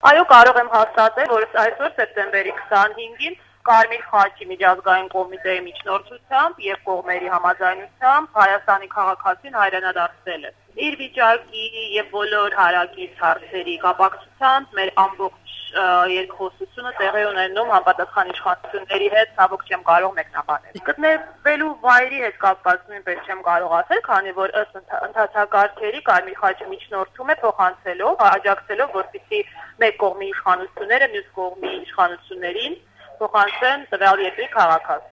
Այո, կարող եմ հաստատել, որ այսօր սեպտեմբերի 25-ին Կարմիր խաչի միջազգային կոմիտեի միջնորդությամբ եւ կողմերի համաձայնությամբ Հայաստանի քաղաքացին հայրենադարձել է։ Իր վիճակի եւ բոլոր հարակից հարցերի կապակցությամբ մեր ամբողջ երկխոսությունը տեղի ունենում համապատասխան իշխանությունների հետ, ցավոք չեմ կարող մեկնաբանել։ Գտնվելու վայրի հետ կապված նույնպես չեմ կարող ասել, քանի որ ըստ ընթացակարգերի Կարմիր խաչի միջնորդում է փոխանցելով, աջակցելով, որպեսզի մեկ կողմի իշխանությունները մյուս կողմի իշխանություններին փոխանցեն տվյալ երկրի քաղաքացու։